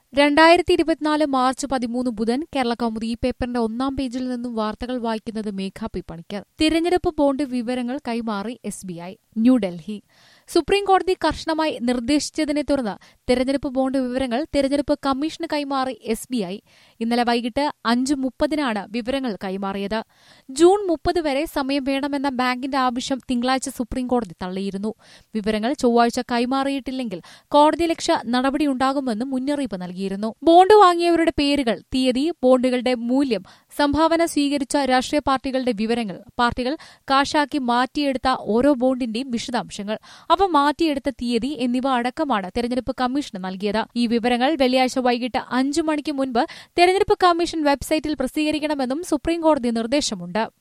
2024 March 13 ബുധൻ കേരളകൗമുദി ഈ പേപ്പറിന്റെ ഒന്നാം പേജിൽ നിന്നും വാർത്തകൾ വായിക്കുന്നത് മേഘ പി പണിക്കർ. തിരഞ്ഞെടുപ്പ് ബോണ്ട് വിവരങ്ങൾ കൈമാറി SBI. ന്യൂഡൽഹി. സുപ്രീംകോടതി കർശനമായി നിർദ്ദേശിച്ചതിനെ തുടർന്ന് തിരഞ്ഞെടുപ്പ് ബോണ്ട് വിവരങ്ങൾ തിരഞ്ഞെടുപ്പ് കമ്മീഷന് കൈമാറി SBI. ഇന്നലെ വൈകിട്ട് 5:30 വിവരങ്ങൾ കൈമാറിയത്. ജൂൺ 30 വരെ സമയം വേണമെന്ന ബാങ്കിന്റെ ആവശ്യം തിങ്കളാഴ്ച സുപ്രീംകോടതി തള്ളിയിരുന്നു. വിവരങ്ങൾ ചൊവ്വാഴ്ച കൈമാറിയിട്ടില്ലെങ്കിൽ കോടതിയലക്ഷ്യ നടപടിയുണ്ടാകുമെന്നും മുന്നറിയിപ്പ് നൽകിയിരുന്നു. ബോണ്ട് വാങ്ങിയവരുടെ പേരുകൾ, തീയതി, ബോണ്ടുകളുടെ മൂല്യം, സംഭാവന സ്വീകരിച്ച രാഷ്ട്രീയ പാർട്ടികളുടെ വിവരങ്ങൾ, പാർട്ടികൾ കാശാക്കി മാറ്റിയെടുത്ത ഓരോ ബോണ്ടിന്റെയും വിശദാംശങ്ങൾ, അവ മാറ്റിയെടുത്ത തീയതി എന്നിവ അടക്കമാണ് തെരഞ്ഞെടുപ്പ് കമ്മീഷന് നൽകിയത്. ഈ വിവരങ്ങൾ വെള്ളിയാഴ്ച വൈകിട്ട് 5 മണിക്ക് മുൻപ് തെരഞ്ഞെടുപ്പ് കമ്മീഷൻ വെബ്സൈറ്റിൽ പ്രസിദ്ധീകരിക്കണമെന്നും സുപ്രീംകോടതി നിർദ്ദേശമുണ്ട്.